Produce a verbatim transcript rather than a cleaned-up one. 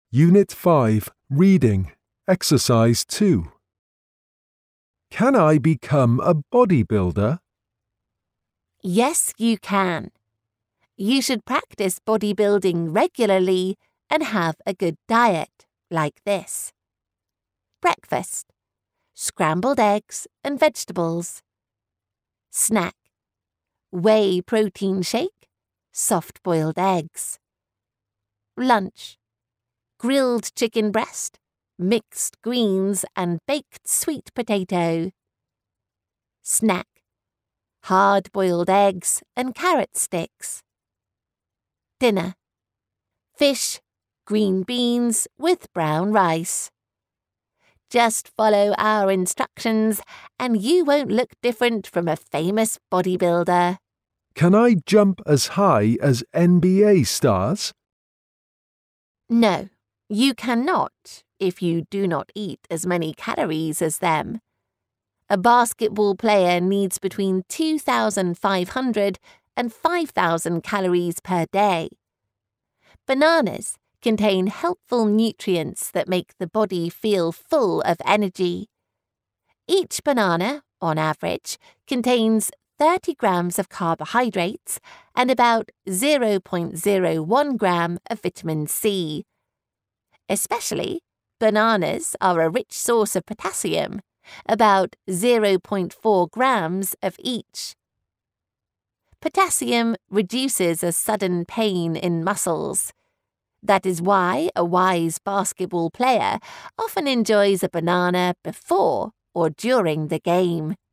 Unit five, Reading, Exercise two. Can I become a bodybuilder? Yes, you can. You should practice bodybuilding regularly and have a good diet, like this. Breakfast: scrambled eggs and vegetables. Snack: whey protein shake, soft-boiled eggs. Lunch: grilled chicken breast, mixed greens and baked sweet potato. Snack: hard-boiled eggs and carrot sticks. Dinner: fish, green beans with brown rice. Just follow our instructions and you won't look different from a famous bodybuilder. Can I jump as high as N B A stars? No, you cannot if you do not eat as many calories as them. A basketball player needs between two thousand five hundred and five thousand calories per day. Bananas contain helpful nutrients that make the body feel full of energy. Each banana, on average, contains thirty grams of carbohydrates and about zero point zero one gram of vitamin C. Especially, bananas are a rich source of potassium, about zero point four grams of each. Potassium reduces a sudden pain in muscles. That is why a wise basketball player often enjoys a banana before or during the game.